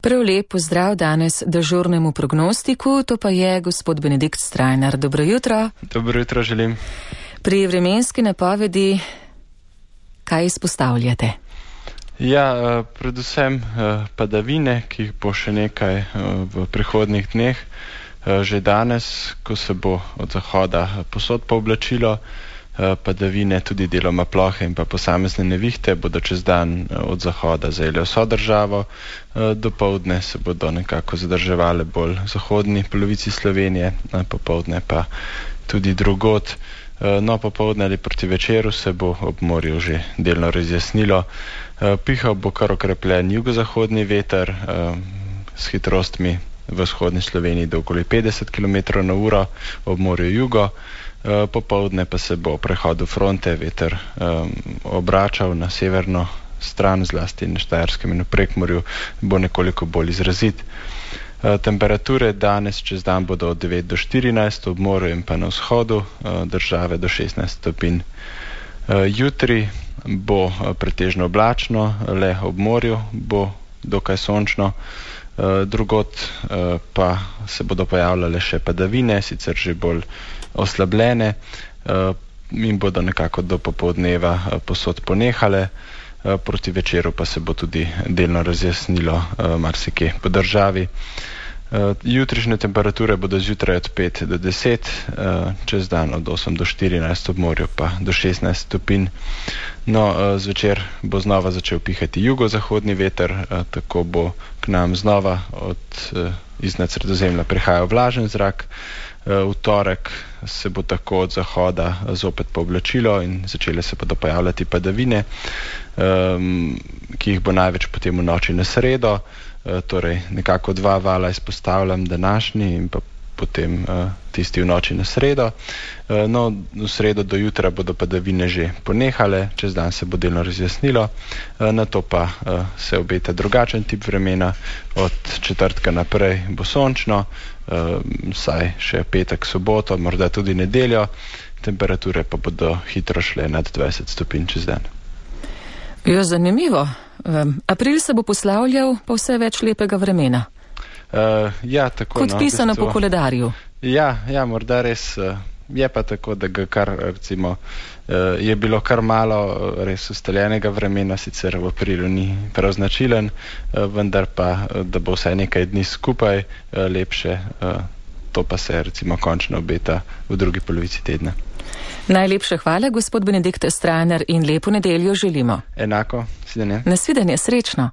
Prav lep pozdrav danes dežurnemu prognostiku, to pa je gospod Benedikt Strajnar. Dobro jutro. Dobro jutro želim. Pri vremenski napovedi kaj izpostavljate? Ja, predvsem padavine, ki jih bo še nekaj v prihodnjih dneh. Že danes, ko se bo od zahoda povsod pooblačilo, padavine, tudi deloma plohe in pa posamezne nevihte bodo čez dan od zahoda zajele vso državo. Dopoldne se bodo nekako zadrževale bolj v zahodni polovici Slovenije, popoldne pa tudi drugod. No, popoldne ali proti večeru se bo ob morju že delno razjasnilo. Pihal bo kar okrepljen jugozahodni veter s hitrostmi v vzhodni Sloveniji do okoli 50 km/h, ob morju jugo. Popoldne pa se po prehodu fronte veter obračal na severno stran, zlasti na Štajerskem in v Prekmurju, bo nekoliko bolj izrazit. Temperature danes čez dan bodo od 9 do 14, ob morju in pa na vzhodu države do 16 stopinj. Jutri bo pretežno oblačno, le ob morju bo dokaj sončno, drugod pa se bodo pojavljale še padavine, sicer že bolj oslabljene, in bodo nekako do popoldneva povsod ponehale. Proti večeru pa se bo tudi delno razjasnilo marsikje po državi. Jutrišnje temperature bodo zjutraj od 5 do 10, čez dan od 8 do 14, ob morju pa do 16 stopinj. No, zvečer bo znova začel pihati jugozahodni veter, tako bo k nam znova iznad Sredozemlja prihajal vlažen zrak. V torek se bo tako od zahoda zopet pooblačilo in začele se bodo pojavljati padavine, ki jih bo največ potem v noči na sredo. Torej nekako dva vala izpostavljam, današnji in pa potem tisti v noči na sredo. No, v sredo do jutra bodo padavine že ponehale, čez dan se bo delno razjasnilo, nato pa se obeta drugačen tip vremena. Od četrtka naprej bo sončno, saj še petek, soboto, morda tudi nedeljo, temperature pa bodo hitro šle nad 20 stopinj čez dan. Jo, zanimivo. April se bo poslavljal pa vse več lepega vremena. Ja, tako. Kot pisano po koledarju. Ja, morda res je pa tako, da ga kar recimo je bilo kar malo res ustaljenega vremena, sicer v aprilu ni prav značilen, vendar pa, da bo vsaj nekaj dni skupaj lepše, to pa se recimo končno obeta v drugi polovici tedna. Najlepše hvala, gospod Benedikt Strajnar, in lepo nedeljo želimo. Enako, svidenje. Nasvidenje, srečno.